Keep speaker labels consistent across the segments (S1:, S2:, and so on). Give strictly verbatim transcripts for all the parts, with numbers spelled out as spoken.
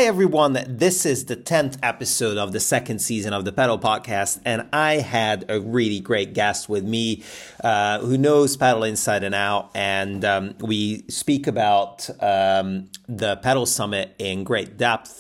S1: everyone. This is the tenth episode of the second season of the Paddle Podcast, and I had a really great guest with me uh, who knows paddle inside and out, and um, we speak about um, the Paddle Summit in great depth,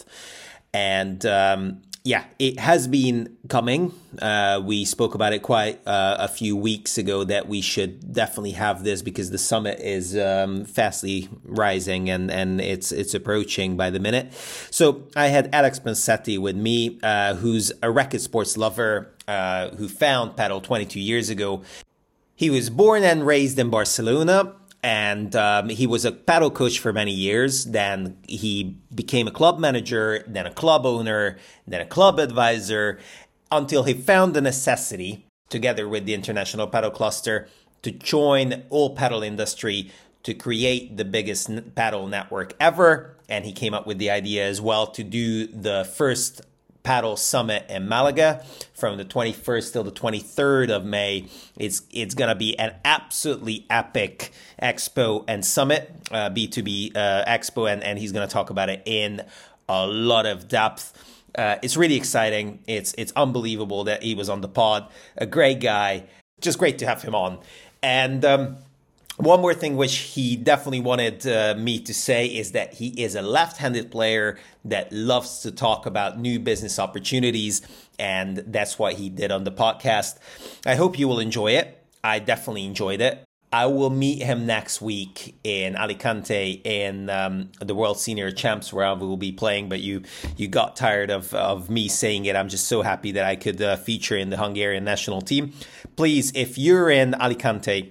S1: and um, yeah, it has been coming. Uh, we spoke about it quite uh, a few weeks ago that we should definitely have this because the summit is um, fastly rising and, and it's it's approaching by the minute. So I had Alex Pensetti with me, uh, who's a racket sports lover uh, who found paddle twenty-two years ago. He was born and raised in Barcelona. And um, he was a paddle coach for many years. Then he became a club manager, then a club owner, then a club advisor, until he found the necessity, together with the International Paddle Cluster, to join all paddle industry to create the biggest paddle network ever. And he came up with the idea as well to do the first Paddle Summit in Malaga from the twenty-first till the twenty-third of May. It's it's going to be an absolutely epic expo and summit, uh, B two B uh, expo, and, and he's going to talk about it in a lot of depth. Uh, it's really exciting. It's it's unbelievable that he was on the pod. A great guy. Just great to have him on. And um, one more thing which he definitely wanted uh, me to say is that he is a left-handed player that loves to talk about new business opportunities, and that's what he did on the podcast. I hope you will enjoy it. I definitely enjoyed it. I will meet him next week in Alicante in um, the World Senior Champs where I will be playing, but you you got tired of, of me saying it. I'm just so happy that I could uh, feature in the Hungarian national team. Please, if you're in Alicante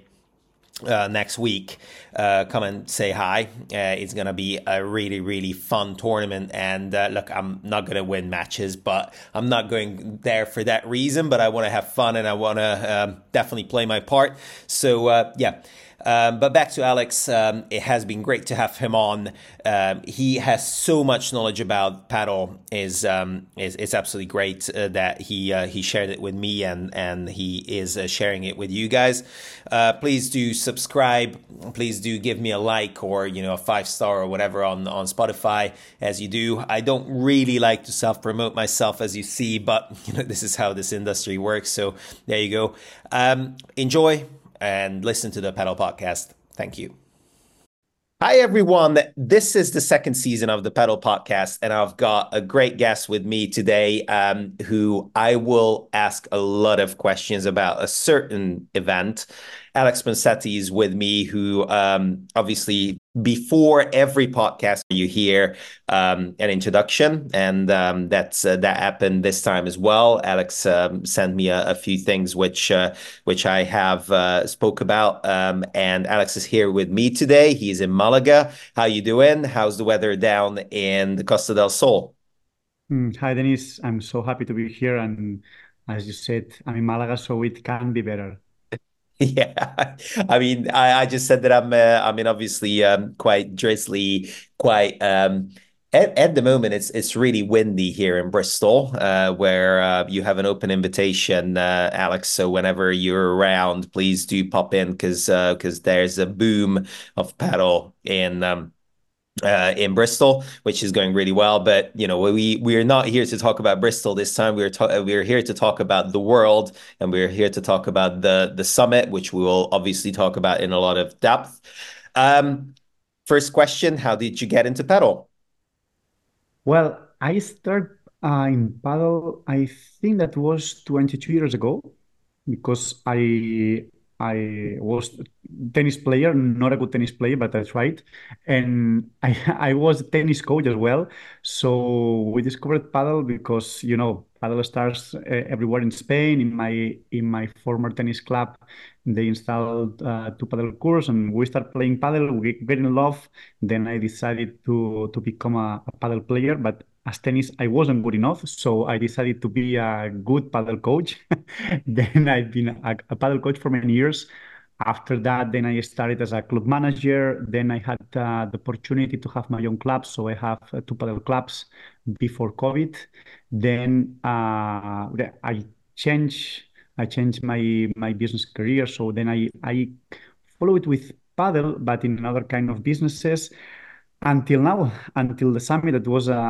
S1: Uh, next week, uh, come and say hi. Uh, it's going to be a really, really fun tournament. And uh, look, I'm not going to win matches, but I'm not going there for that reason. But I want to have fun and I want to um, definitely play my part. So, uh, yeah. Um, but back to Alex, um, it has been great to have him on. Um, he has so much knowledge about paddle. Is um, is it's absolutely great uh, that he uh, he shared it with me and and he is uh, sharing it with you guys. Uh, please do subscribe. Please do give me a like or you know a five star or whatever on on Spotify as you do. I don't really like to self promote myself as you see, but you know this is how this industry works. So there you go. Um, enjoy. And listen to the Paddle Podcast. Thank you. Hi, everyone. This is the second season of the Paddle Podcast, and I've got a great guest with me today um, who I will ask a lot of questions about a certain event. Alex Pensetti is with me, who um, obviously before every podcast you hear um, an introduction, and um, that's uh, that happened this time as well. Alex um, sent me a, a few things which uh, which I have uh, spoke about, um, and Alex is here with me today. He's in Malaga. How you doing? How's the weather down in the Costa del Sol?
S2: Mm, Hi, Dennis. I'm so happy to be here. And as you said, I'm in Malaga, so it can be better.
S1: Yeah, I mean, I, I just said that I'm, uh, I mean, obviously, um, quite drizzly, quite. Um, at, at the moment, it's it's really windy here in Bristol, uh, where uh, you have an open invitation, uh, Alex. So whenever you're around, please do pop in because uh, because there's a boom of paddle in um, uh, in Bristol, which is going really well. But you know, we we are not here to talk about Bristol this time. We're ta- we're here to talk about the world, and we're here to talk about the the summit, which we will obviously talk about in a lot of depth. Um, First question: how did you get into pedal?
S2: Well, I started uh, in paddle, I think that was twenty-two years ago, because I I was tennis player, not a good tennis player, but I tried, and I I was a tennis coach as well. So we discovered paddle because you know paddle stars uh, everywhere in Spain. In my in my former tennis club, they installed uh, two paddle courts, and we started playing paddle. We get in love. Then I decided to to become a, a paddle player, but as tennis, I wasn't good enough, so I decided to be a good paddle coach. Then I've been a, a paddle coach for many years. After that, then I started as a club manager. Then I had uh, the opportunity to have my own club, so I have uh, two paddle clubs before COVID. Then uh, I changed. I changed my my business career. So then I I followed with paddle, but in another kind of businesses. until now, until the summit, that was a,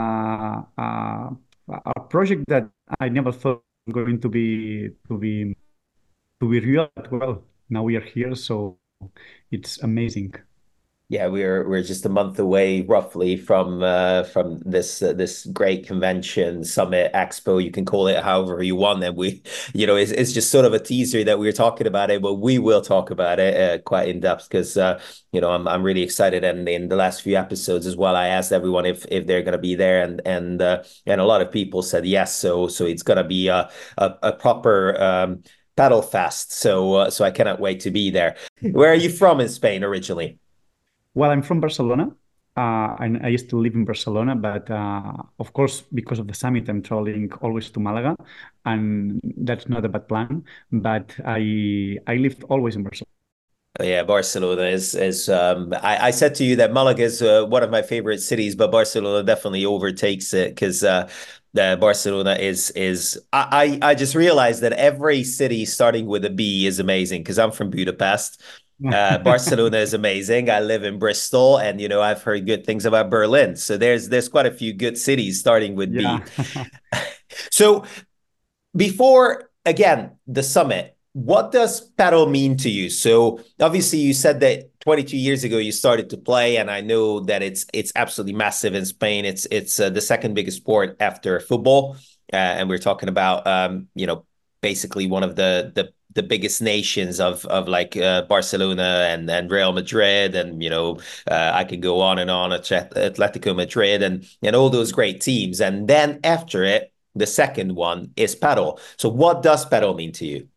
S2: a, a project that I never thought was going to be to be to be real. But well, now we are here, so it's amazing.
S1: Yeah, we're we're just a month away, roughly, from uh, from this uh, this great convention, summit, expo. You can call it however you want. And we, you know, it's it's just sort of a teaser that we are talking about it, but we will talk about it uh, quite in depth because uh, you know I'm I'm really excited. And in the last few episodes as well, I asked everyone if if they're gonna be there, and and uh, and a lot of people said yes. So so it's gonna be a a, a proper um, paddle fest. So uh, so I cannot wait to be there. Where are you from in Spain originally?
S2: Well, I'm from Barcelona, uh, and I used to live in Barcelona, but uh, of course, because of the summit, I'm traveling always to Malaga, and that's not a bad plan. But I I lived always in Barcelona.
S1: Yeah, Barcelona is is um I, I said to you that Malaga is uh, one of my favorite cities, but Barcelona definitely overtakes it because uh the Barcelona is is I, I I just realized that every city starting with a B is amazing because I'm from Budapest. Uh, Barcelona is amazing. I live in Bristol, and you know I've heard good things about Berlin. So there's there's quite a few good cities starting with
S2: Yeah.
S1: B. So before again the summit, what does paddle mean to you? So obviously you said that twenty-two years ago you started to play, and I know that it's it's absolutely massive in Spain. It's it's uh, the second biggest sport after football, uh, and we're talking about um, you know basically one of the the the biggest nations of of like uh, Barcelona and and Real Madrid, and you know uh, I could go on and on, Atletico Madrid, and and all those great teams. And then after it, the second one is paddle. So what does paddle mean to you?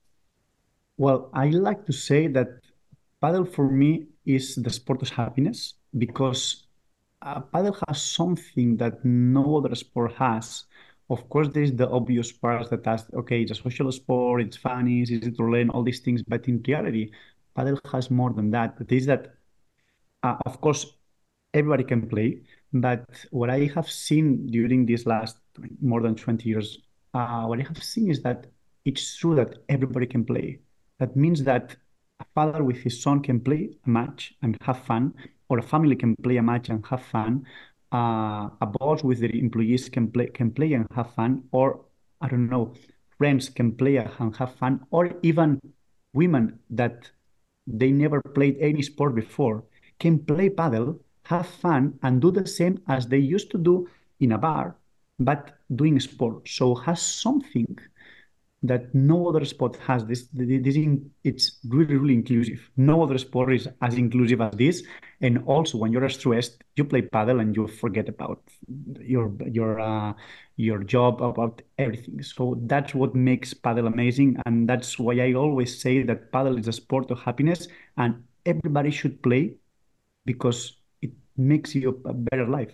S2: Well, I like to say that paddle for me is the sport of happiness because uh, paddle has something that no other sport has. Of course, there is the obvious parts that ask, okay, it's a social sport, it's funny, it's easy to learn, all these things. But in reality, paddle has more than that. It is that, uh, of course, everybody can play. But what I have seen during these last more than twenty years, uh, what I have seen is that it's true that everybody can play. That means that a father with his son can play a match and have fun, or a family can play a match and have fun. Uh, a boss with their employees can play can play and have fun, or I don't know, friends can play and have fun, or even women that they never played any sport before can play paddle, have fun, and do the same as they used to do in a bar, but doing sport. So has something that no other sport has. This, this it's really, really inclusive. No other sport is as inclusive as this. And also, when you're stressed, you play paddle and you forget about your your uh, your job, about everything. So that's what makes paddle amazing, and that's why I always say that paddle is a sport of happiness, and everybody should play because it makes you a better life.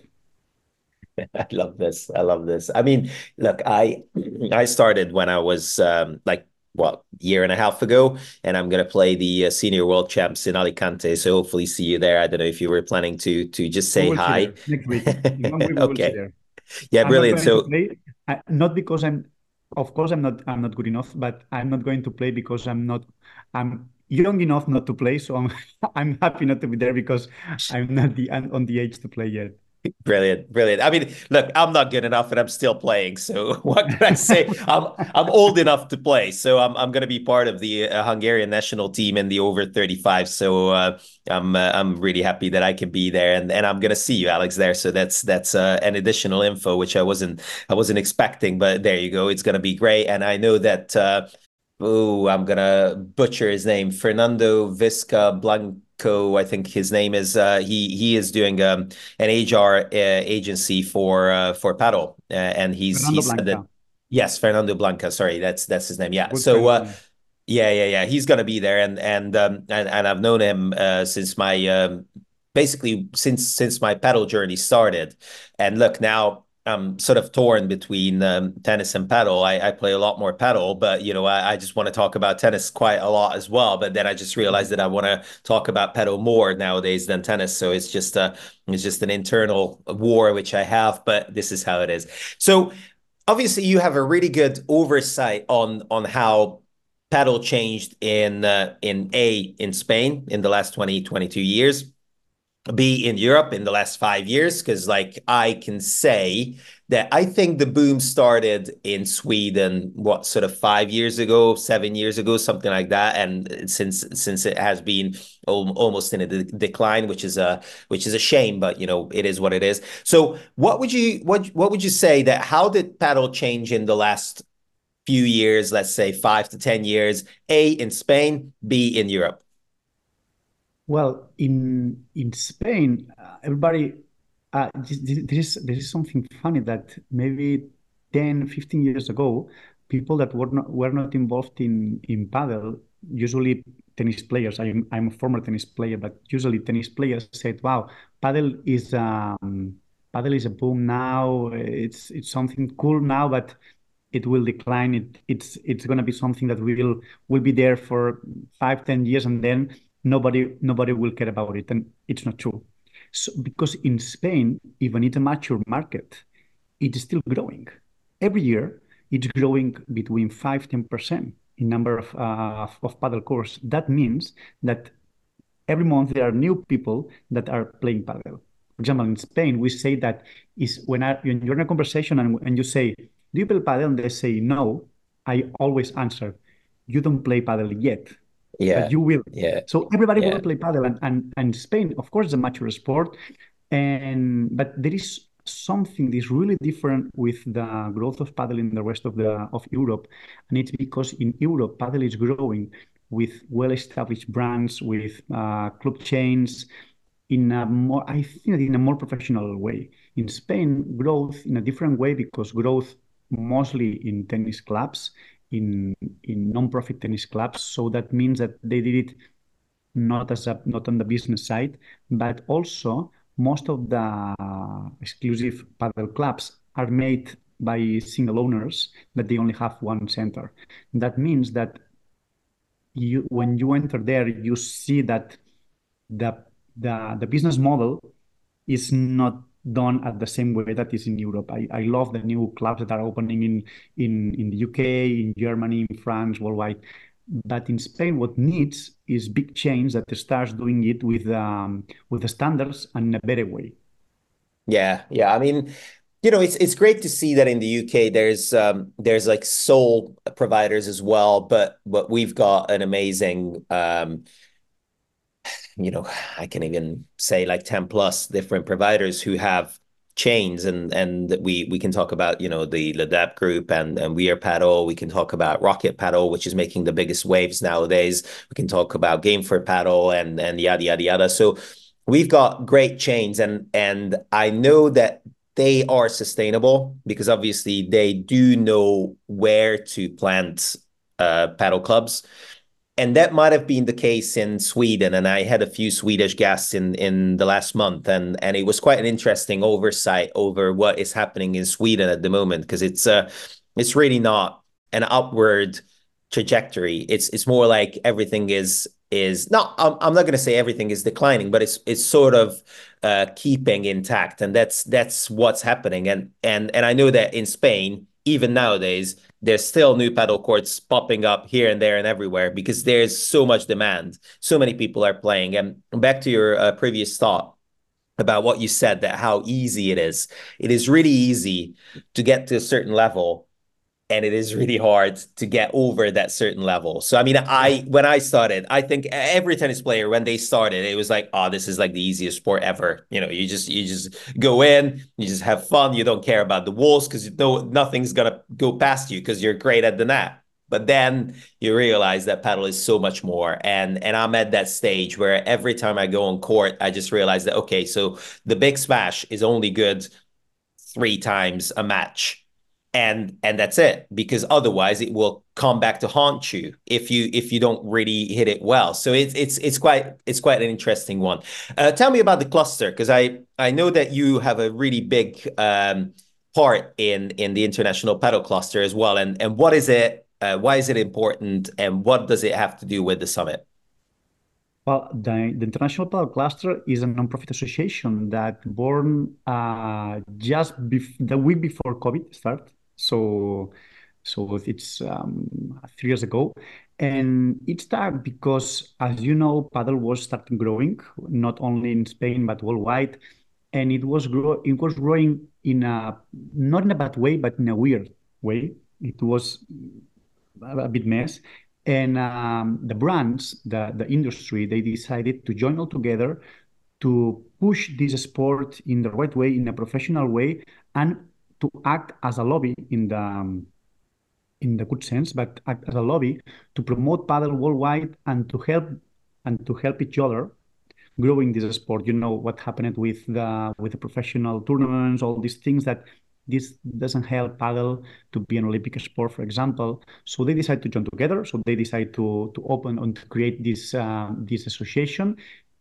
S1: I love this. I love this. I mean, look, I I started when I was um, like what year and a half ago, and I'm gonna play the uh, senior world champs in Alicante. So hopefully see you there. I don't know if you were planning to to just
S2: We
S1: say
S2: will see
S1: hi.
S2: there next week. In one week, we will see
S1: Okay.
S2: there.
S1: Yeah,
S2: I'm not
S1: brilliant.
S2: going to
S1: So
S2: play, I, not because I'm, of course, I'm not, I'm not good enough, but I'm not going to play because I'm not, I'm young enough not to play. So I'm, I'm happy not to be there because I'm not the on the age to play yet.
S1: brilliant, brilliant. I mean, look, I'm not good enough, and I'm still playing. So what can I say? I'm I'm old enough to play, so I'm I'm going to be part of the uh, Hungarian national team in the over thirty-five. So uh, I'm uh, I'm really happy that I can be there, and and I'm going to see you, Alex, there. So that's that's uh, an additional info which I wasn't I wasn't expecting, but there you go. It's going to be great, and I know that. Uh, Oh, I'm gonna butcher his name. Fernando Visca Blanco, I think his name is. Uh, he he is doing um, an H R uh, agency for uh, for paddle, uh, and he's he
S2: Fernando
S1: said that
S2: Blanca,
S1: yes, Fernando Blanca. Sorry, that's that's his name. Yeah.
S2: good
S1: So
S2: friend of
S1: uh,
S2: mine.
S1: yeah, yeah, yeah. He's gonna be there, and and um and, and I've known him uh, since my um basically since since my paddle journey started. And look, now I'm sort of torn between um, tennis and paddle. I, I play a lot more paddle, but you know, I, I just want to talk about tennis quite a lot as well. But then I just realized that I want to talk about paddle more nowadays than tennis. So it's just uh it's just an internal war which I have, but this is how it is. So obviously you have a really good oversight on on how paddle changed in uh, in a in Spain in the last twenty twenty two years, be in Europe in the last five years because, like, I can say that I think the boom started in Sweden, what, sort of five years ago, seven years ago, something like that, and since since it has been almost in a de decline, which is a which is a shame, but you know it is what it is. So, what would you what what would you say that how did paddle change in the last few years? Let's say five to ten years. A in Spain, B in Europe.
S2: Well, in in Spain, uh, everybody, uh, there is there is something funny that maybe ten, fifteen years ago, people that were not were not involved in in paddle, usually tennis players. I'm I'm a former tennis player, but usually tennis players said, "Wow, paddle is um paddle is a boom now. It's it's something cool now, but it will decline. It it's it's going to be something that will will be there for five, ten years, and then nobody nobody will care about it." And it's not true. So because in Spain, even it's a mature market, it is still growing. Every year, it's growing between five ten percent in number of uh, of paddle courts. That means that every month there are new people that are playing paddle. For example, in Spain, we say that is when, I, when you're in a conversation and, and you say, "Do you play paddle?" and they say no, I always answer, "You don't play paddle yet, but
S1: Yeah,
S2: you will."
S1: yeah,
S2: So everybody will
S1: yeah.
S2: play paddle, and, and, and Spain, of course, is a mature sport, and but there is something that is really different with the growth of paddle in the rest of the of Europe, and it's because in Europe paddle is growing with well-established brands, with uh, club chains, in a more, I think, in a more professional way. In Spain, growth in a different way because growth mostly in tennis clubs, in in non-profit tennis clubs. So that means that they did it not as a not on the business side, but also most of the exclusive paddle clubs are made by single owners that they only have one center. That means that you when you enter there, you see that the the the business model is not done at the same way that is in Europe. I, I love the new clubs that are opening in in in the U K, in Germany, in France, worldwide. But in Spain, what needs is big chains that starts doing it with um, with the standards and in a better way.
S1: Yeah, yeah. I mean, you know, it's it's great to see that in the U K there's um there's like sole providers as well, but but we've got an amazing um you know, I can even say like ten plus different providers who have chains and and we we can talk about, you know, the Ladap group and and We Are Paddle. We can talk about Rocket Paddle, which is making the biggest waves nowadays. We can talk about Game for Paddle and and yada yada yada. So we've got great chains and and I know that they are sustainable because obviously they do know where to plant uh, paddle clubs, and that might have been the case in Sweden. And I had a few Swedish guests in in the last month, and and it was quite an interesting oversight over what is happening in Sweden at the moment because it's uh it's really not an upward trajectory. It's it's more like everything is is not. I'm, I'm not going to say everything is declining, but it's it's sort of uh, keeping intact, and that's that's what's happening. And and and I know that in Spain, even nowadays, there's still new paddle courts popping up here and there and everywhere because there's so much demand. So many people are playing. And back to your uh, previous thought about what you said, that how easy it is. It is really easy to get to a certain level, and it is really hard to get over that certain level. So I mean, I when I started, I think every tennis player when they started, it was like, oh, this is like the easiest sport ever. You know, you just you just go in, you just have fun, you don't care about the walls because you know nothing's gonna go past you because you're great at the net. But then you realize that paddle is so much more. And and I'm at that stage where every time I go on court, I just realize that okay, so the big smash is only good three times a match, and and that's it, because otherwise it will come back to haunt you if you if you don't really hit it well. So it's it's it's quite it's quite an interesting one. Uh, tell me about the cluster, because i i know that you have a really big um part in in the international paddle cluster as well, and and what is it, uh, why is it important, and what does it have to do with the summit?
S2: Well, the, the International Paddle Cluster is a non-profit association that born uh, just bef the week before COVID started. So, so it's um, three years ago, And it started because, as you know, paddle was starting growing, not only in Spain but worldwide, and it was grow it was growing in a not in a bad way, but in a weird way. It was a, a bit mess, and um, the brands, the the industry, they decided to join all together to push this sport in the right way, in a professional way, and to act as a lobby in the um, in the good sense, but act as a lobby to promote paddle worldwide and to help and to help each other growing this sport. You know what happened with the with the professional tournaments, all these things that this doesn't help paddle to be an Olympic sport, for example. So they decide to join together. So they decide to to open and to create this uh, this association.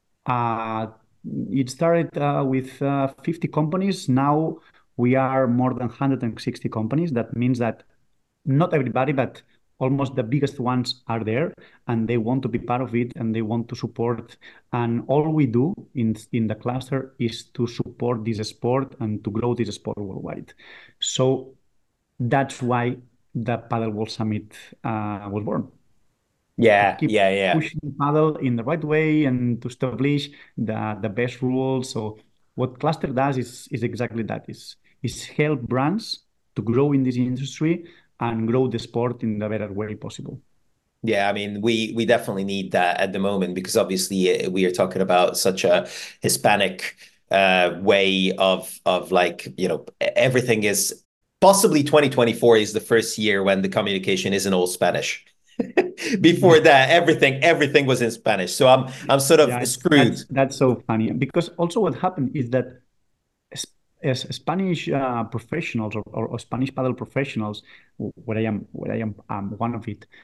S2: Uh, it started uh, with uh, fifty companies. Now we are more than one hundred sixty companies. That means that not everybody, but almost the biggest ones are there, and they want to be part of it, and they want to support. And all we do in in the cluster is to support this sport and to grow this sport worldwide. So that's why the Paddle World Summit uh, was born, to
S1: Yeah,
S2: keep
S1: yeah, yeah.
S2: pushing paddle in the right way and to establish the the best rules. So what Cluster does is is exactly that, is is help brands to grow in this industry and grow the sport in the better way possible.
S1: Yeah, I mean, we we definitely need that at the moment because obviously uh, we are talking about such a Hispanic uh, way of of like, you know, everything is possibly twenty twenty-four is the first year when the communication isn't all Spanish. Before
S2: Yeah.
S1: that, everything everything was in Spanish. So I'm I'm sort of
S2: Yeah, it's,
S1: screwed.
S2: that's that's so funny because also what happened is that as, as Spanish uh, professionals, or, or, or Spanish paddle professionals, where I am, where I am um, one of it,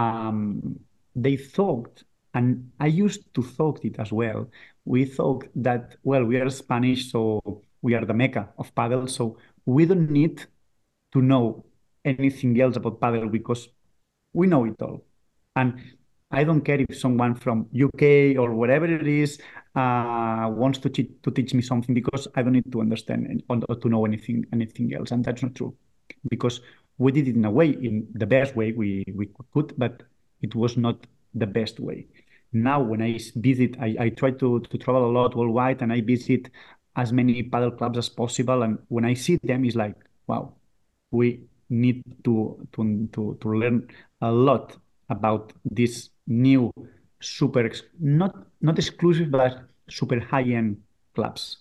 S2: um, they thought, and I used to thought it as well. We thought that, well, we are Spanish, so we are the mecca of paddle, so we don't need to know anything else about paddle because we know it all. And I don't care if someone from U K or wherever it is uh, wants to, te- to teach me something because I don't need to understand or to know anything anything else. And that's not true because we did it in a way, in the best way we, we could, but it was not the best way. Now, when I visit, I, I try to, to travel a lot worldwide and I visit as many paddle clubs as possible. And when I see them, it's like, wow, we need to to to, to learn a lot about this new super not not exclusive but super high end clubs.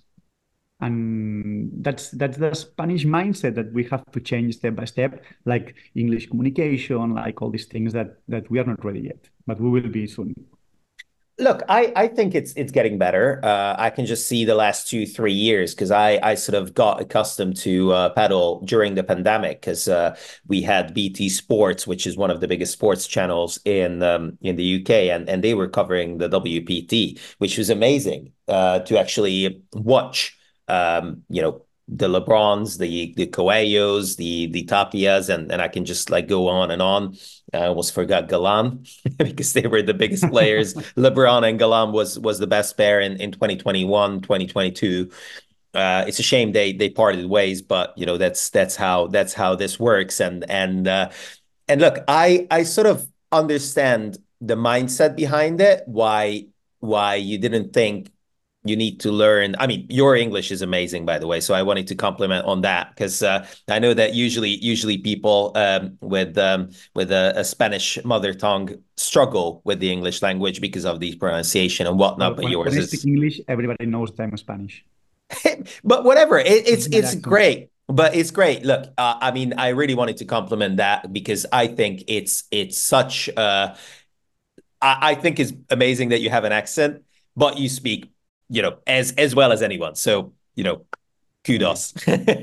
S2: And that's that's the Spanish mindset that we have to change step by step, like English communication, like all these things that that we are not ready yet, but we will be soon.
S1: Look, I, I think it's it's getting better. Uh, I can just see the last two, three years because I, I sort of got accustomed to uh, paddle during the pandemic because uh, we had B T Sports, which is one of the biggest sports channels in um, in the U K, and, and they were covering the W P T, which was amazing uh, to actually watch. Um, you know, the LeBrons, the the Coelhos, the the Tapias, and and I can just like go on and on. I almost forgot Galan because they were the biggest players. LeBron and Galan was was the best pair in, in twenty twenty-one, twenty twenty-two. Uh, it's a shame they they parted ways, but you know that's that's how that's how this works. And and uh, and look, I I sort of understand the mindset behind it. Why why you didn't think you need to learn. I mean, your English is amazing, by the way. So I wanted to compliment on that because uh, I know that usually, usually people um, with um, with a, a Spanish mother tongue struggle with the English language because of the pronunciation and
S2: Well,
S1: whatnot. But
S2: when, when
S1: yours
S2: I speak
S1: is,
S2: English, everybody knows that I'm Spanish.
S1: but whatever. It, it's
S2: My
S1: it's
S2: accent.
S1: great. But it's great. Look, uh, I mean, I really wanted to compliment that because I think it's it's such. Uh, I, I think it's amazing that you have an accent, but you speak, you know, as as well as anyone. So you know,
S2: Thank
S1: kudos.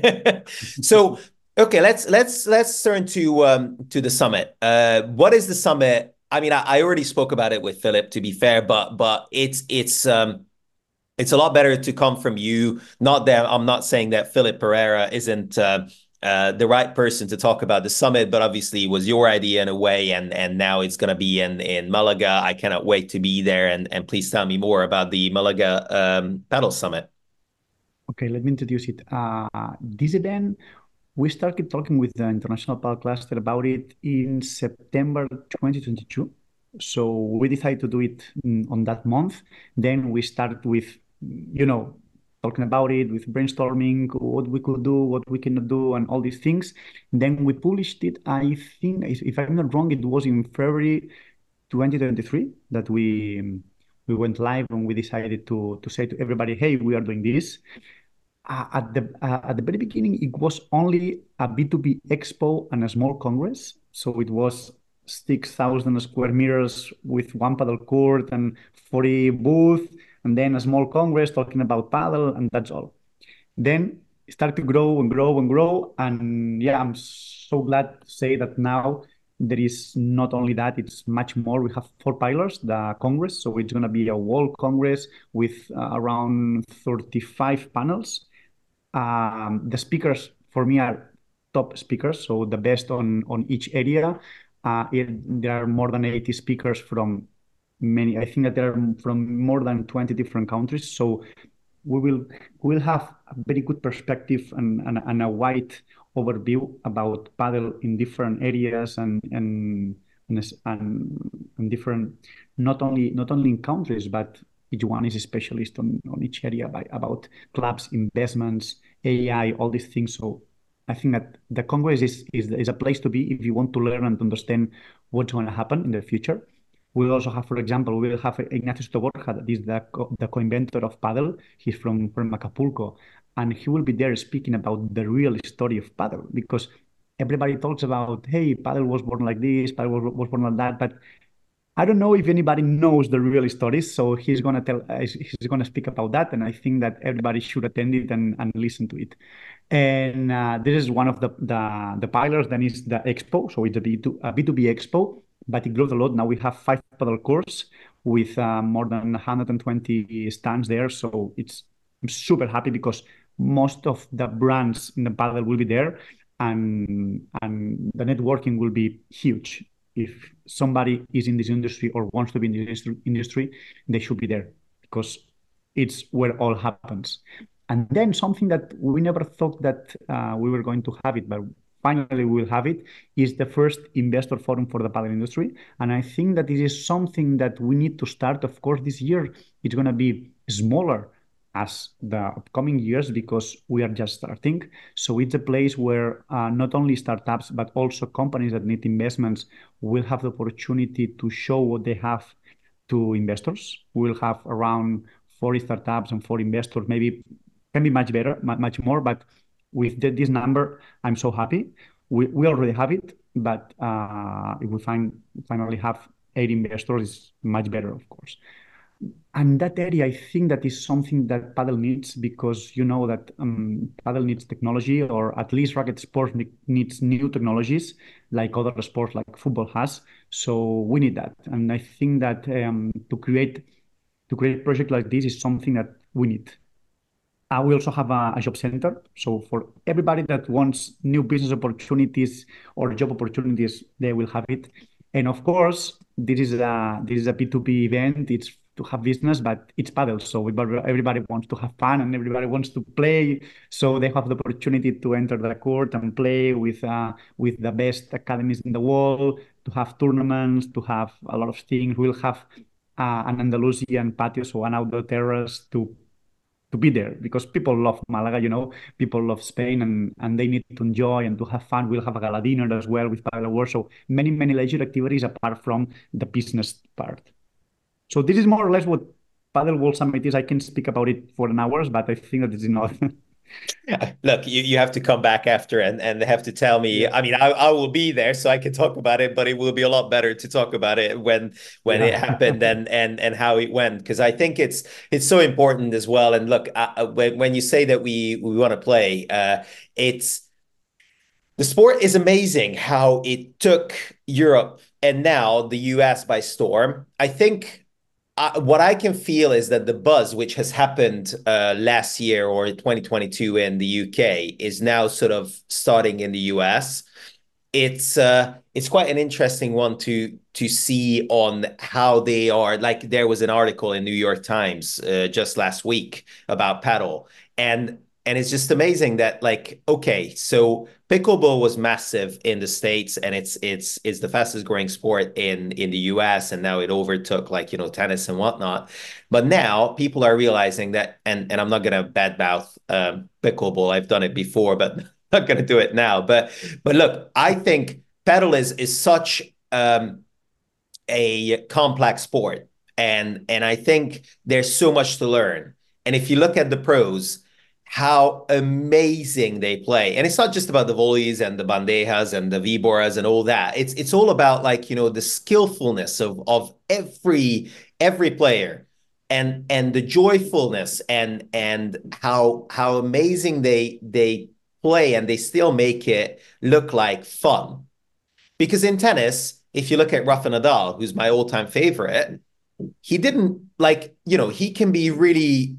S1: So okay, let's let's let's turn to um to the summit. Uh, what is the summit? I mean, I, I already spoke about it with Philip, to be fair, but but it's it's um it's a lot better to come from you. Not that I'm not saying that Philip Pereira isn't uh, uh, the right person to talk about the summit, but obviously it was your idea in a way, and and now it's going to be in in Malaga. I cannot wait to be there, and and please tell me more about the Malaga um, Paddle Summit.
S2: Okay, let me introduce it. Uh, this event, we started talking with the International Paddle Cluster about it in September twenty twenty-two. So we decided to do it mm, on that month. Then we started with, you know, talking about it, with brainstorming, what we could do, what we cannot do, and all these things. Then we published it. I think, if if I'm not wrong, it was in February twenty twenty-three that we um, we went live and we decided to to say to everybody, hey, we are doing this. Uh, at the uh, at the very beginning, it was only a B two B expo and a small congress. So it was six thousand square meters with one paddle court and forty booth, and then a small congress talking about paddle, and that's all. Then it started to grow and grow and grow. And yeah, I'm so glad to say that now there is not only that, it's much more. We have four pillars, the Congress. So it's going to be a world Congress with uh, around thirty-five panels. Um, the speakers for me are top speakers, so the best on, on each area. Uh, it, there are more than eighty speakers from many, I think that there are from more than twenty different countries. So we will we will have a very good perspective and, and, and a wide overview about paddle in different areas and and and, and different, not only not only in countries, but each one is a specialist on, on each area by, about clubs, investments, A I, all these things. So I think that the Congress is, is is a place to be if you want to learn and understand what's going to happen in the future. We also have, for example, we will have Ignacio Stoborja, that is the, co- the co-inventor of paddle. He's from, from Acapulco, and he will be there speaking about the real story of paddle, because everybody talks about, hey, paddle was born like this, paddle was, was born like that, but I don't know if anybody knows the real stories. So he's gonna tell, uh, he's gonna speak about that, and I think that everybody should attend it and, and listen to it. And uh, this is one of the, the the pillars. Then is the expo. So it's a B two a B two B expo, but it grows a lot. Now we have five paddle courts with uh, more than one hundred twenty stands there. So it's I'm super happy because most of the brands in the paddle will be there, and and the networking will be huge. If somebody is in this industry or wants to be in this industry, they should be there because it's where all happens. And then something that we never thought that uh, we were going to have it, but finally we will have it, is the first investor forum for the paddle industry. And I think that this is something that we need to start. Of course, this year it's going to be smaller as the upcoming years because we are just starting. So it's a place where uh, not only startups, but also companies that need investments will have the opportunity to show what they have to investors. We'll have around forty startups and four investors, maybe can be much better, much more. But with the, this number, I'm so happy. We, we already have it, but uh, if we find finally have eight investors, it's much better, of course. And that area, I think that is something that paddle needs because you know that um, paddle needs technology, or at least racket sports needs new technologies like other sports like football has. So we need that, and I think that um, to create to create project like this is something that we need. Uh, we also have a, a job center. So for everybody that wants new business opportunities or job opportunities, they will have it. And of course, this is a this is a B two B event. It's to have business, but it's paddle. So everybody wants to have fun and everybody wants to play. So they have the opportunity to enter the court and play with uh, with the best academies in the world, to have tournaments, to have a lot of things. We'll have uh, an Andalusian patio, so an outdoor terrace to to be there because people love Malaga, you know, people love Spain and, and they need to enjoy and to have fun. We'll have a gala dinner as well with Paddle World. So many, many leisure activities apart from the business part. So this is more or less what Paddle World Summit is. I can speak about it for an hours, but I think that it's not.
S1: Yeah. Look, you, you have to come back after and, and have to tell me.
S2: Yeah.
S1: I mean, I, I will be there so I can talk about it, but it will be a lot better to talk about it when when
S2: Yeah.
S1: it happened and and and how it went because I think it's it's so important as well. And look, uh, when when you say that we we want to play, uh, it's the sport is amazing how it took Europe and now the U S by storm. I think uh, what I can feel is that the buzz, which has happened uh, last year or twenty twenty-two in the U K, is now sort of starting in the U S. It's uh, it's quite an interesting one to to see on how they are. Like there was an article in New York Times uh, just last week about paddle, and and it's just amazing that like, okay, so pickleball was massive in the States and it's it's it's the fastest growing sport in in the U S, and now it overtook like, you know, tennis and whatnot. But now people are realizing that, and and I'm not gonna badmouth um, pickleball. I've done it before, but not gonna do it now. But but look, I think paddle is is such um a complex sport. And and I think there's so much to learn. And if you look at the pros, how amazing they play. And it's not just about the volleys and the bandejas and the viboras and all that. It's it's all about like, you know, the skillfulness of of every every player and and the joyfulness and and how how amazing they they play and they still make it look like fun. Because in tennis, if you look at Rafa Nadal, who's my all-time favorite, he didn't like, you know, he can be really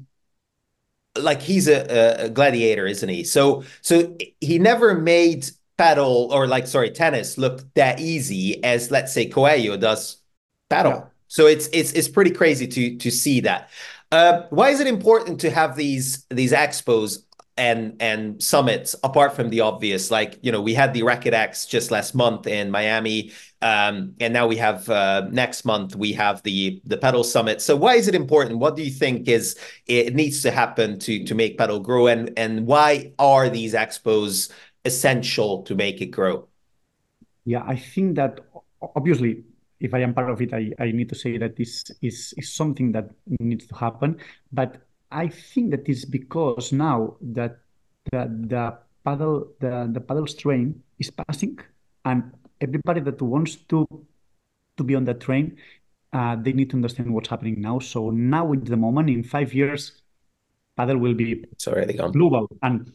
S1: like he's a, a gladiator, isn't he? So so he never made paddle or like sorry, tennis look that easy as let's say Coelho does
S2: Yeah.
S1: paddle. So it's it's it's pretty crazy to to see that. Uh, why is it important to have these these expos and and summits apart from the obvious? Like, you know, we had the Racket X just last month in Miami, um, and now we have uh, next month we have the the pedal summit. So why is it important? What do you think is it needs to happen to to make pedal grow, and and why are these expos essential to make it grow?
S2: Yeah, I think that obviously, if I am part of it, I, I need to say that this is, is something that needs to happen. But I think that is because now that the the paddle the, the paddle train is passing, and everybody that wants to to be on that train, uh, they need to understand what's happening now. So now is the moment. In five years, paddle will be
S1: It's already gone.
S2: global, and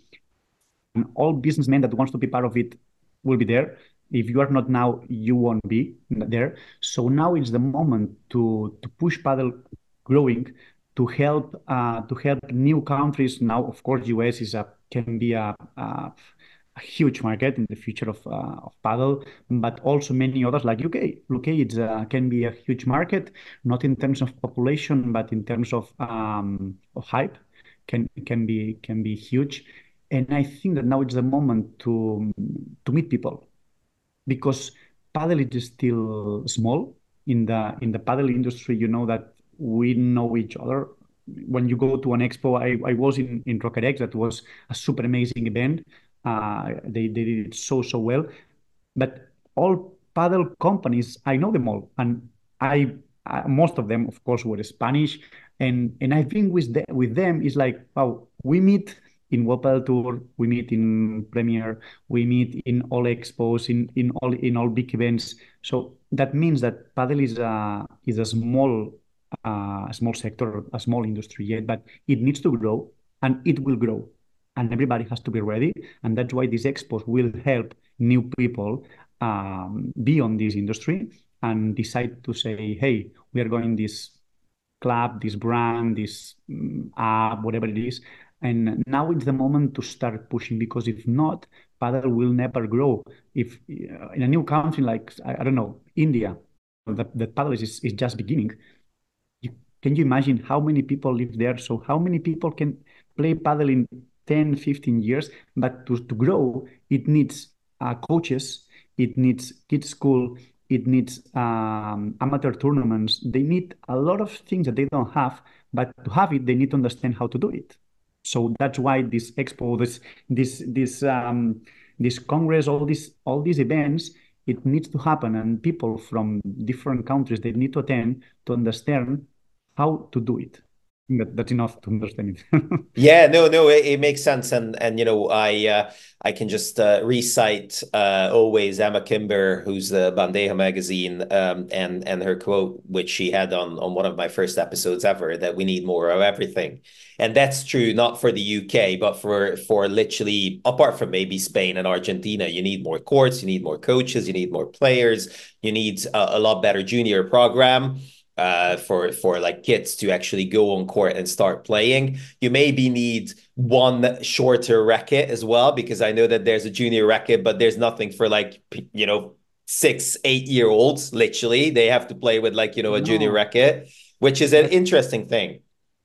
S2: and all businessmen that wants to be part of it will be there. If you are not now, you won't be there. So now is the moment to to push paddle growing, to help uh, to help new countries. Now, of course, U S is a can be a, a, a huge market in the future of uh, of paddle, but also many others like U K. U K it's, uh, can be a huge market, not in terms of population, but in terms of um, of hype. Can can be can be huge. And I think that now is the moment to to meet people because paddle is still small in the in the paddle industry. You know that we know each other. When you go to an expo, I, I was in in Rocket X. That was a super amazing event. Uh, they they did it so so well. But all paddle companies, I know them all, and I, I most of them, of course, were Spanish, and and I think with the, with them is like, wow, we meet in World Padel Tour, we meet in Premier, we meet in all expos, in in all in all big events. So that means that paddle is a is a small uh, a small sector, a small industry yet, but it needs to grow, and it will grow, and everybody has to be ready, and that's why these expos will help new people um, be on this industry and decide to say, hey, we are going this club, this brand, this um, app, whatever it is. And now it's the moment to start pushing because if not, paddle will never grow. If uh, in a new country like, I, I don't know, India, the, the paddle is, is just beginning. You, can you imagine how many people live there? So how many people can play paddle in ten, fifteen years? But to, to grow, it needs uh, coaches, it needs kids school, it needs um, amateur tournaments. They need a lot of things that they don't have, but to have it, they need to understand how to do it. So that's why this expo, this this this um, this congress, all these all these events, it needs to happen, and people from different countries they need to attend to understand how to do it. That, that's enough to understand it.
S1: Yeah, no, no, it, it makes sense, and and you know, I uh, I can just uh, recite uh, always Emma Kimber, who's the Bandeja magazine, um, and and her quote, which she had on on one of my first episodes ever, that we need more of everything, and that's true not for the U K, but for for literally apart from maybe Spain and Argentina, you need more courts, you need more coaches, you need more players, you need a, a lot better junior program uh, for for like kids to actually go on court and start playing. You maybe need one shorter racket as well, because I know that there's a junior racket, but there's nothing for like, you know, six, eight year olds. Literally, they have to play with like, you know, a junior
S2: No,
S1: racket, which is an
S2: that
S1: interesting thing.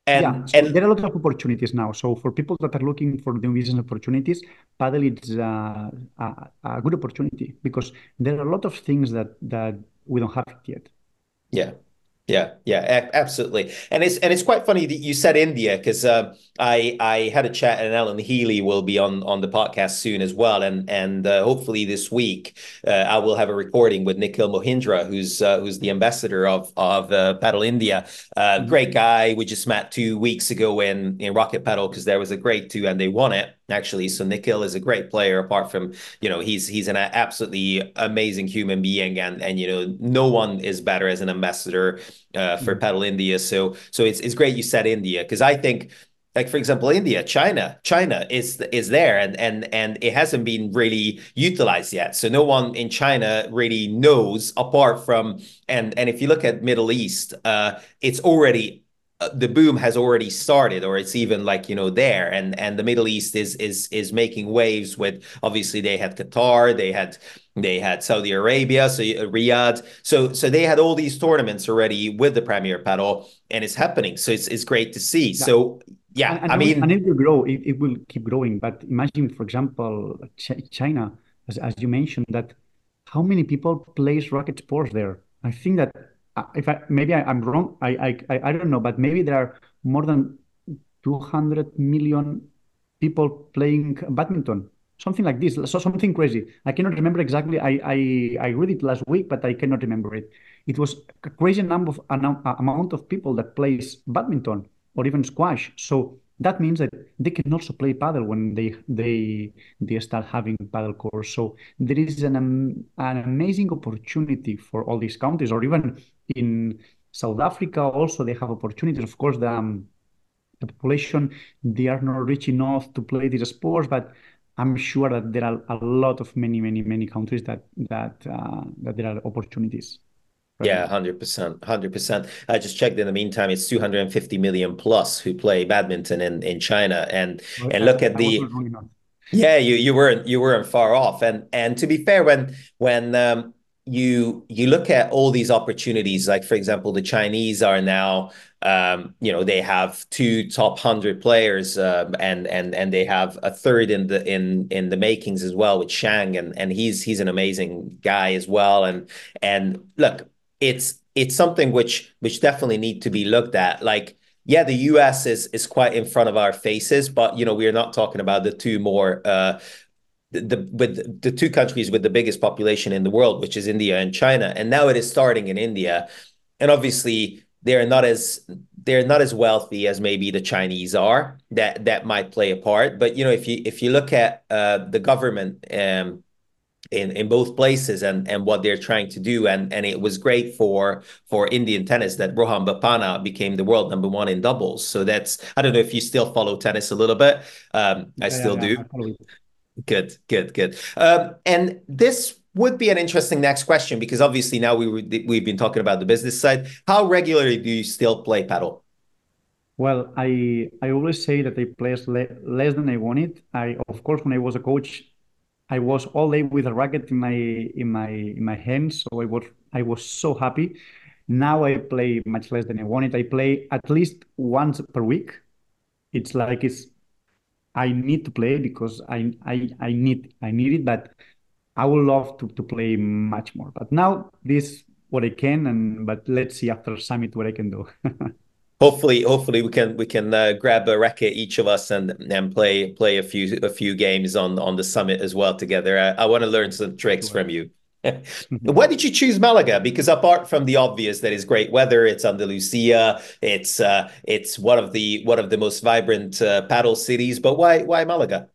S2: Yeah,
S1: And
S2: so
S1: and
S2: there are a lot of opportunities now. So for people that are looking for new business opportunities, paddle is uh, a, a good opportunity because there are a lot of things that that we don't have yet.
S1: yeah. Yeah, yeah, a- absolutely. And it's and it's quite funny that you said India because uh, I I had a chat and Ellen Healy will be on on the podcast soon as well, and and uh, hopefully this week uh, I will have a recording with Nikhil Mohindra, who's uh, who's the ambassador of of uh, Paddle India. Uh,
S2: Mhm.
S1: great guy. We just met two weeks ago in in Rocket Paddle because there was a great two and they won it actually. So Nikhil is a great player. Apart from you know he's he's an absolutely amazing human being, and and you know no one is better as an ambassador uh, for
S2: Yeah.
S1: Paddle India. So so it's it's great you said India because I think like for example India, China, China is is there and and and it hasn't been really utilized yet. So no one in China really knows apart from and and if you look at Middle East, uh, it's already uh, the boom has already started or it's even like you know there and and the Middle East is is is making waves with obviously they had Qatar, they had they had Saudi Arabia, so uh, Riyadh. So so they had all these tournaments already with the Premier Paddle, and it's happening. So it's it's great to see.
S2: Yeah.
S1: So
S2: And,
S1: yeah,
S2: and,
S1: I
S2: it will, and
S1: mean,
S2: it will grow. It, it will keep growing. But imagine, for example, Ch China, as, as you mentioned, that how many people plays racket sports there? I think that uh, if I maybe I, I'm wrong, I, I I I don't know, but maybe there are more than two hundred million people playing badminton, something like this. So something crazy. I cannot remember exactly. I I, I read it last week, but I cannot remember it. It was a crazy number of an amount of people that plays badminton or even squash. So that means that they can also play paddle when they they they start having paddle courts. So there is an um, an amazing opportunity for all these countries, or even in South Africa also they have opportunities. Of course, the um, the population they are not rich enough to play these sports, but I'm sure that there are a lot of many many many countries that that uh, that there are opportunities right
S1: yeah,
S2: now.
S1: one hundred percent, one hundred percent. I just checked in the meantime, it's two hundred fifty million plus who play badminton in in China and
S2: I,
S1: and
S2: I,
S1: look at
S2: I was not
S1: the
S2: wrong enough.
S1: yeah, you you weren't you weren't far off. And and to be fair, when when um, you you look at all these opportunities, like for example, the Chinese are now um, you know they have two top hundred players, um, and and and they have a third in the in in the makings as well with Shang, and and he's he's an amazing guy as well. And and look, it's it's something which which definitely need to be looked at. Like yeah, the U S is is quite in front of our faces, but you know, we are not talking about the two more uh the, the with the two countries with the biggest population in the world, which is India and China. And now it is starting in India. And obviously they're not as they're not as wealthy as maybe the Chinese are. That that might play a part. But you know, if you if you look at uh the government um in in both places and and what they're trying to do and and it was great for for Indian tennis that Rohan Bopanna became the world number one in doubles. So that's I don't know if you still follow tennis a little bit. Um, I
S2: Yeah, yeah,
S1: still
S2: yeah.
S1: do.
S2: I follow it.
S1: Good, good, good. Um, and this would be an interesting next question because obviously now we we've been talking about the business side. How regularly do you still play paddle?
S2: Well, I I always say that I play le less than I want it. I of course when I was a coach, I was all day with a racket in my in my in my hands, so I was I was so happy. Now I play much less than I want it. I play at least once per week. It's like it's I need to play because I I I need I need it, but I would love to to play much more. But now this what I can, and but let's see after summit what I can do.
S1: Hopefully, hopefully we can we can uh, grab a racket each of us and and play play a few a few games on on the summit as well together. I, I want to learn some
S2: For
S1: tricks
S2: sure.
S1: from you. Why did you choose Malaga? Because apart from the obvious that is great weather, it's Andalusia, it's uh, it's one of the one of the most vibrant uh, paddle cities. But why why Malaga?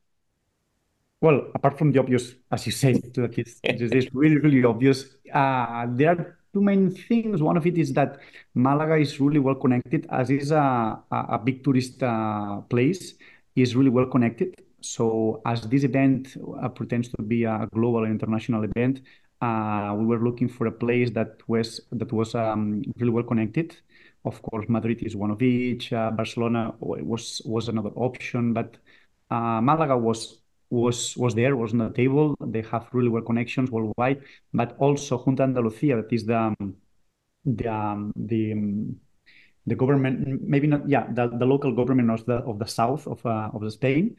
S2: Well, apart from the obvious, as you said, to the kids, this is really, really obvious. Uh, there are two main things. One of it is that Malaga is really well connected, as is a, a, a big tourist uh, place, is really well connected. So, as this event uh, pretends to be a global and international event, uh, we were looking for a place that was that was um, really well connected. Of course, Madrid is one of each. Uh, Barcelona was was another option, but uh, Malaga was was was there, was on the table. They have really well connections worldwide, but also Junta Andalucía, that is the um, the um, the um, the government, maybe not, yeah, the, the local government of the of the south of uh, of the Spain.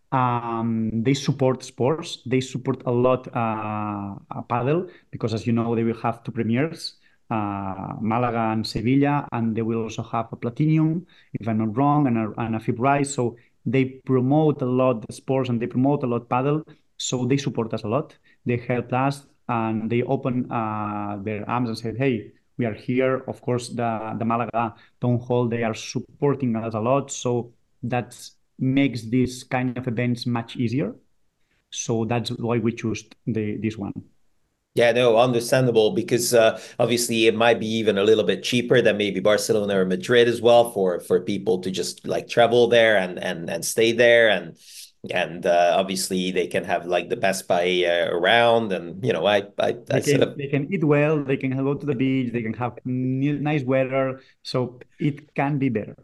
S2: Um, they support sports. They support a lot uh, uh, paddle because, as you know, they will have two premieres, uh, Malaga and Sevilla, and they will also have a Platinum, if I'm not wrong, and a, and a F I B Rise. So they promote a lot the sports and they promote a lot paddle. So they support us a lot. They help us and they open uh, their arms and said, "Hey, we are here." Of course, the the Malaga Town Hall, they are supporting us a lot. So that's makes this kind of events much easier. So that's why we choose the this one.
S1: Yeah, no, understandable because uh, obviously it might be even a little bit cheaper than maybe Barcelona or Madrid as well for for people to just like travel there and and and stay there and and uh, obviously they can have like the best paella around and you know I I, I
S2: They
S1: sort
S2: can
S1: of
S2: they can eat well, they can go to the beach, they can have nice weather, so it can be better.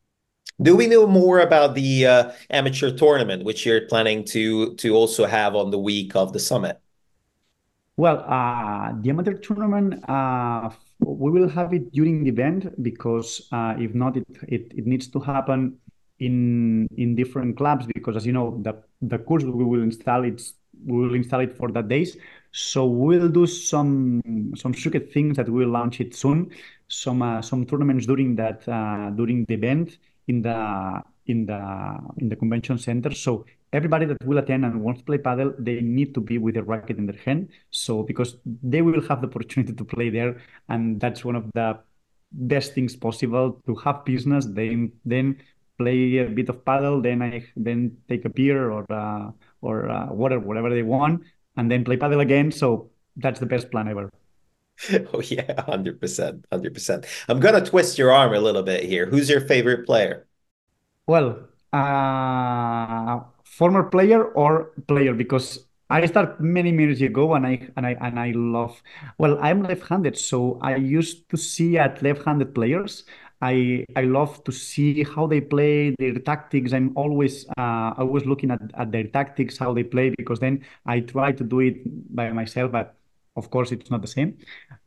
S1: do we know more about the uh, amateur tournament which you're planning to to also have on the week of the summit?
S2: Well, uh, the amateur tournament, uh, we will have it during the event because uh, if not, it, it it needs to happen in in different clubs because, as you know, the the course we will install it's we will install it for that days. So we'll do some some circuit things that we'll launch it soon. Some uh, some tournaments during that uh, during the event in the in the in the convention center. So everybody that will attend and wants to play paddle, they need to be with a racket in their hand. So because they will have the opportunity to play there, and that's one of the best things possible to have business. Then then play a bit of paddle, then I then take a beer or uh, or uh, water, whatever they want, and then play paddle again. So that's the best plan ever.
S1: Oh yeah, one hundred percent, one hundred percent. I'm gonna twist your arm a little bit here. Who's your favorite player?
S2: Well, uh, former player or player because I started many years ago and I and I and I love. Well, I'm left-handed, so I used to see at left-handed players. I I love to see how they play their tactics. I'm always uh, always looking at, at their tactics, how they play, because then I try to do it by myself, but of course it's not the same.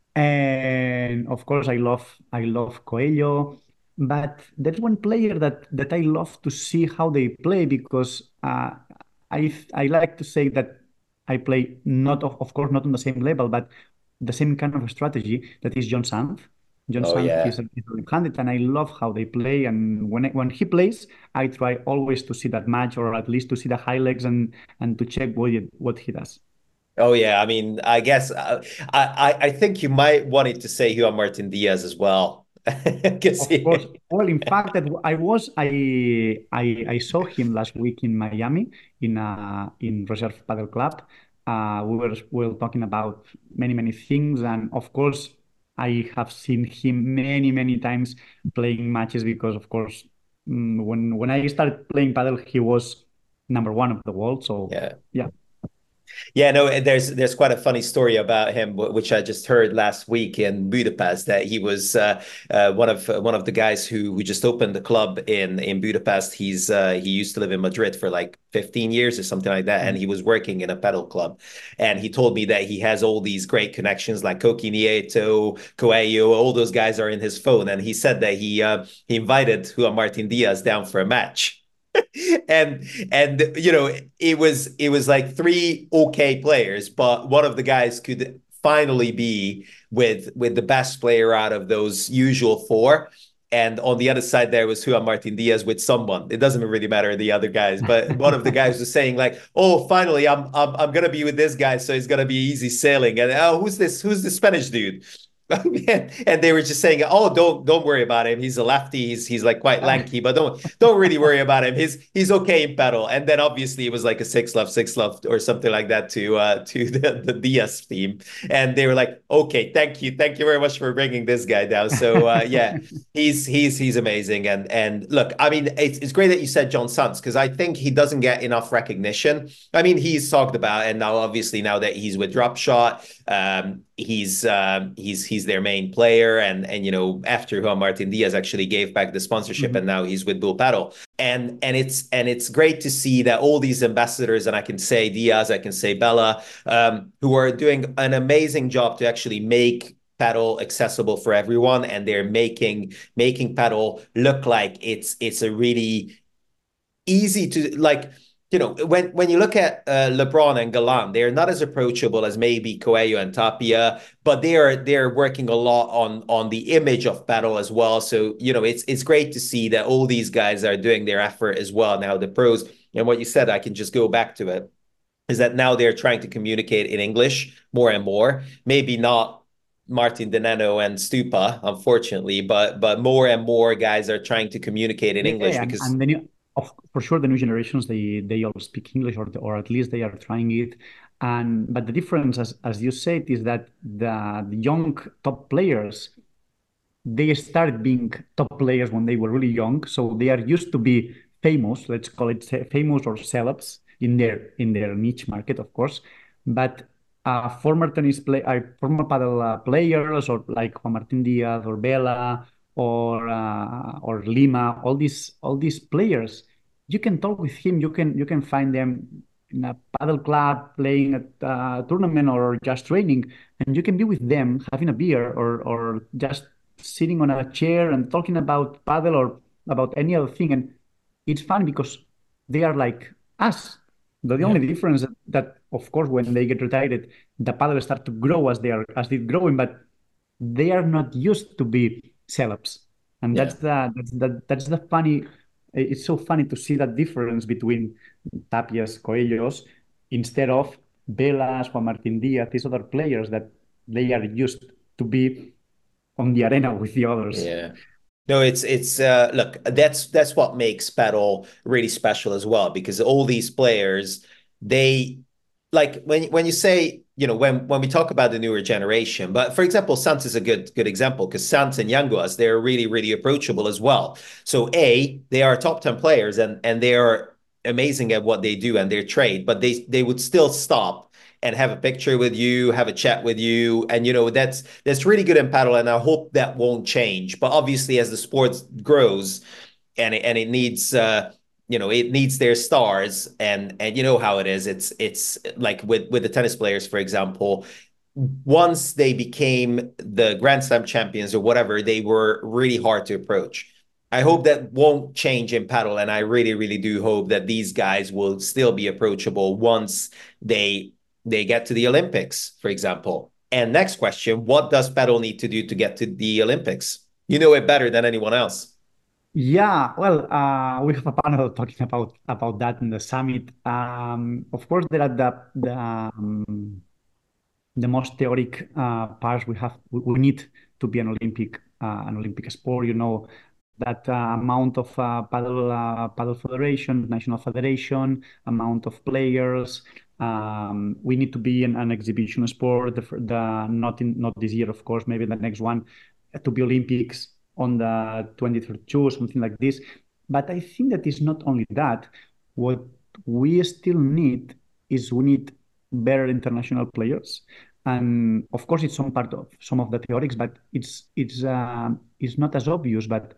S2: And of course, I love I love Coelho, but there's one player that that I love to see how they play because uh, I I like to say that I play not of, of course not on the same level, but the same kind of strategy that is John Sanz. John
S1: Oh
S2: Sanz,
S1: yeah.
S2: he's a he's a left-handed, and I love how they play. And when I, when he plays, I try always to see that match, or at least to see the highlights and and to check what he, what he does.
S1: Oh yeah. I mean, I guess uh, I, I I think you might wanted to say Juan Martin Diaz as well. Because
S2: Of course.
S1: he,
S2: Well, in fact, that I was I I I saw him last week in Miami in uh in Reserve Paddle Club. Uh, we were we were talking about many many things, and of course, I have seen him many many times playing matches because, of course, mm, when when I started playing paddle, he was number one of the world. So
S1: yeah.
S2: yeah.
S1: Yeah, no, there's there's quite a funny story about him, which I just heard last week in Budapest. That he was uh, uh, one of uh, one of the guys who who just opened the club in in Budapest. He's uh, he used to live in Madrid for like fifteen years or something like that, and he was working in a pedal club. And he told me that he has all these great connections, like Koki Nieto, Coelho, all those guys are in his phone. And he said that he uh, he invited Juan Martin Diaz down for a match. and and you know it was it was like three okay players, but one of the guys could finally be with with the best player out of those usual four. And on the other side there was Juan Martin Diaz with someone. It doesn't really matter the other guys, but one of the guys was saying like, "Oh, finally, I'm I'm I'm gonna be with this guy, so it's gonna be easy sailing." And oh, who's this? Who's the Spanish dude? And they were just saying, "Oh, don't don't worry about him. He's a lefty. He's he's like quite lanky, but don't don't really worry about him. He's he's okay in pedal." And then obviously it was like a six left, six left, or something like that to uh to the the D S team. And they were like, "Okay, thank you, thank you very much for bringing this guy down." So uh, yeah, he's he's he's amazing. And and look, I mean, it's it's great that you said John Sanz because I think he doesn't get enough recognition. I mean, he's talked about, and now obviously now that he's with Dropshot, um, he's um, he's he's their main player, and and you know after Juan Martin Diaz actually gave back the sponsorship, and
S2: Mhm.
S1: now he's with Bull Paddle, and and it's and it's great to see that all these ambassadors, and I can say Diaz, I can say Bella, um, who are doing an amazing job to actually make paddle accessible for everyone, and they're making making paddle look like it's it's a really easy to like. You know, when when you look at uh, LeBron and Galan, they're not as approachable as maybe Coelho and Tapia, but they are they're working a lot on on the image of paddle as well. So you know, it's it's great to see that all these guys are doing their effort as well now. The pros, and what you said, I can just go back to it, is that now they're trying to communicate in English more and more. Maybe not Martin Deneno and Stupa, unfortunately, but but more and more guys are trying to communicate in
S2: Yeah,
S1: English
S2: and,
S1: because
S2: and the new, of for sure, the new generations they they all speak English, or or at least they are trying it. And but the difference, as as you said, is that the, the young top players, they started being top players when they were really young, so they are used to be famous. Let's call it famous or celebs in their in their niche market, of course. But uh, former tennis play, uh, former paddle uh, players, or like Juan Martín Díaz or Vela or uh, or Lima, all these all these players, you can talk with him. You can you can find them in a paddle club playing at a tournament or just training, and you can be with them having a beer or or just sitting on a chair and talking about paddle or about any other thing. And it's fun because they are like us. The, the
S1: yeah,
S2: only difference that, that, of course, when they get retired, the paddle start to grow as they are as they're growing, but they are not used to be celebs. And
S1: yeah.
S2: that's the that's the that's the funny. It's so funny to see that difference between Tapias, Coelhos, instead of Velas, Juan Martín Díaz, these other players that they are used to be on the arena with the others.
S1: Yeah. No, it's it's uh look, that's that's what makes paddle really special as well, because all these players, they like when when you say, you know, when when we talk about the newer generation, but for example, Sant is a good good example because Sant and Yanguas, they're really, really approachable as well. So A, they are top ten players and and they are amazing at what they do and their trade, but they they would still stop and have a picture with you, have a chat with you. And, you know, that's that's really good in paddle. And I hope that won't change. But obviously, as the sport grows and it, and it needs, uh, you know, it needs their stars. And and you know how it is. It's it's like with with the tennis players, for example. Once they became the Grand Slam champions or whatever, they were really hard to approach. I hope that won't change in paddle, and I really, really do hope that these guys will still be approachable once they they get to the Olympics, for example. And next question, what does paddle need to do to get to the Olympics? You know it better than anyone else.
S2: Yeah, well, uh, we have a panel talking about about that in the summit. Um, of course, there are the the, um, the most theoretic uh, parts. We have we, we need to be an Olympic uh, an Olympic sport. You know that uh, amount of uh, paddle uh, paddle federation, national federation, amount of players. Um, we need to be an, an exhibition sport. The, the not in not this year, of course, maybe the next one uh, to be Olympics on the twenty thirty-two or something like this. But I think that it's not only that. What we still need is we need better international players. And of course, it's some part of some of the theorics, but it's it's uh, it's not as obvious. But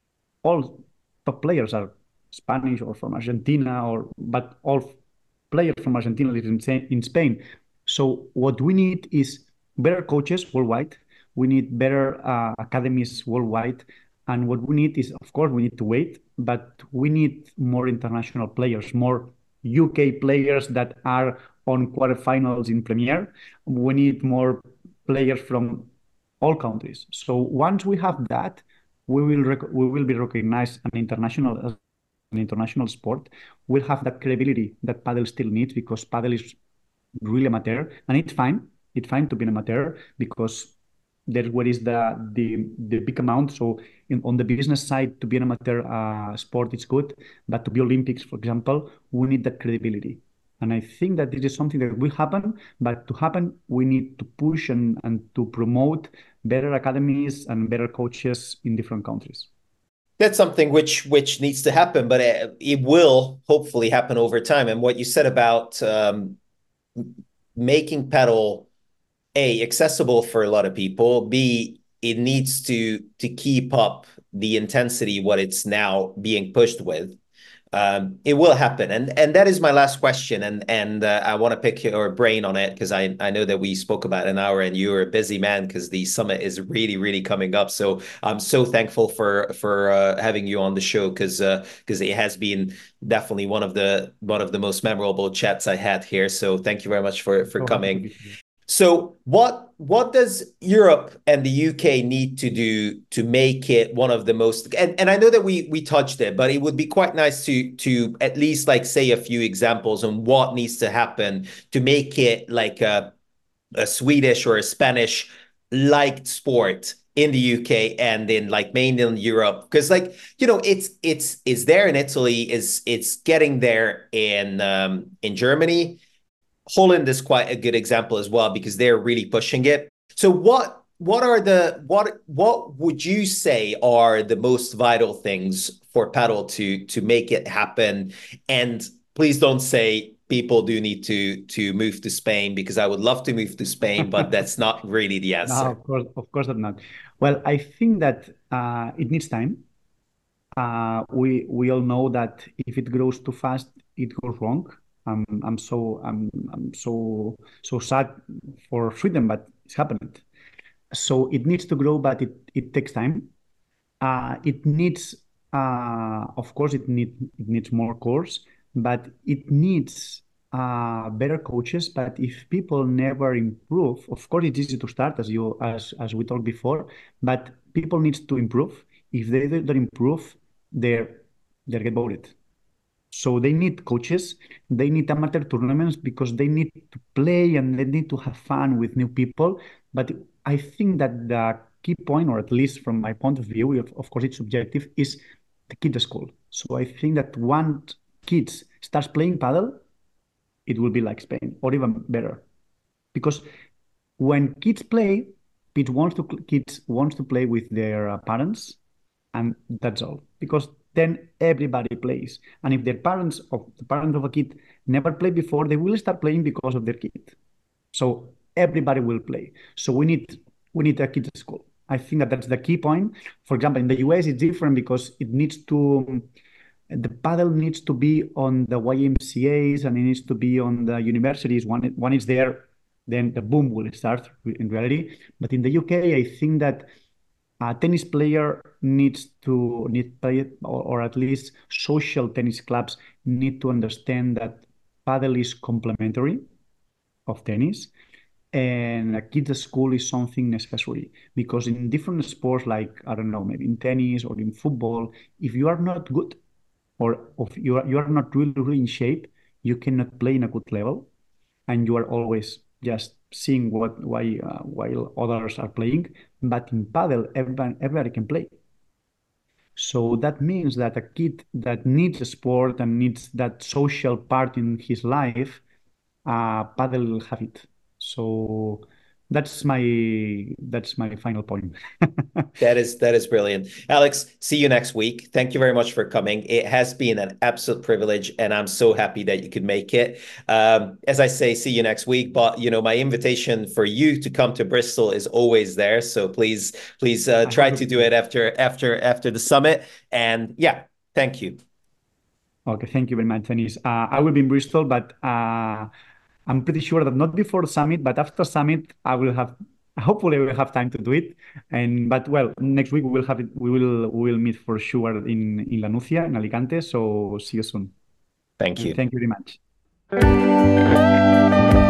S2: all top players are Spanish or from Argentina, or but all players from Argentina live in, in Spain. So what we need is better coaches worldwide. We need better uh, academies worldwide. And what we need is, of course, we need to wait, but we need more international players, more U K players that are on quarterfinals in Premier. We need more players from all countries. So once we have that, we will we will be recognized an international as an international sport. We'll have that credibility that paddle still needs, because paddle is really amateur, and it's fine. It's fine to be an amateur because there's where is the the the big amount. So in, on the business side, to be an amateur uh, sport is good, but to be Olympics, for example, we need that credibility. And I think that this is something that will happen, but to happen, we need to push and, and to promote better academies and better coaches in different countries.
S1: That's something which which needs to happen, but it, it will hopefully happen over time. And what you said about um, making paddle A, accessible for a lot of people, B, it needs to to keep up the intensity what it's now being pushed with. Um, it will happen, and and that is my last question, and and uh, I want to pick your brain on it because I I know that we spoke about an hour, and you're a busy man because the summit is really really coming up. So I'm so thankful for for uh, having you on the show because uh, because it has been definitely one of the one of the most memorable chats I had here. So thank you very much for for
S2: So happy to
S1: coming.
S2: be here.
S1: So what what does Europe and the U K need to do to make it one of the most, and, and I know that we we touched it, but it would be quite nice to to at least like say a few examples on what needs to happen to make it like a, a Swedish or a Spanish liked sport in the U K and in like mainland Europe. Because like, you know, it's it's it's there in Italy, is it's getting there in um in Germany. Holland is quite a good example as well because they're really pushing it. So what what are the what what would you say are the most vital things for paddle to to make it happen? And please don't say people do need to to move to Spain because I would love to move to Spain, but that's not really the
S2: No,
S1: answer.
S2: of course, of course that not. Well, I think that uh, it needs time. Uh, we we all know that if it grows too fast, it goes wrong. Um, I'm so I'm I'm so so sad for Sweden, but it's happened. So it needs to grow, but it it takes time. Uh, it needs, uh, of course, it need it needs more course, but it needs uh, better coaches. But if people never improve, of course, it's easy to start, as you as as we talked before. But people needs to improve. If they don't improve, they're they get bored. So they need coaches, they need amateur tournaments because they need to play and they need to have fun with new people. But I think that the key point, or at least from my point of view, of, of course it's subjective, is the kids school. So I think that once kids starts playing paddle, it will be like Spain or even better. Because when kids play, kids wants to kids wants to play with their uh, parents, and that's all. Because then everybody plays, and if their parents of the parent of a kid never played before, they will start playing because of their kid. So everybody will play. So we need we need a kids school. I think that that's the key point. For example, in the U S, it's different because it needs to the paddle needs to be on the Y M C As and it needs to be on the universities. One, one is there, then the boom will start in reality. But in the U K, I think that a tennis player needs to need play, or, or at least social tennis clubs need to understand that paddle is complementary of tennis and a kids school is something necessary because in different sports like I don't know maybe in tennis or in football if you are not good or if you are, you are not really, really in shape, you cannot play in a good level, and you are always just seeing what why uh, while others are playing. But in paddle, everybody, everybody can play. So that means that a kid that needs a sport and needs that social part in his life, uh, paddle will have it. So that's my that's my final point.
S1: That is that is brilliant. Alex, see you next week. Thank you very much for coming. It has been an absolute privilege, and I'm so happy that you could make it. Um, as I say, see you next week. But you know, my invitation for you to come to Bristol is always there. So please, please uh,
S2: I
S1: try
S2: hope to
S1: to
S2: be
S1: do
S2: there.
S1: it after after after the summit. And yeah, thank you.
S2: Okay, thank you very much, Dennis. Uh, I will be in Bristol, but uh, I'm pretty sure that not before the summit, but after summit, I will have. Hopefully, we will have time to do it. And but well, next week we will have it. We will we will meet for sure in in La Nucia in Alicante. So see you soon.
S1: Thank
S2: And
S1: you.
S2: thank you very much.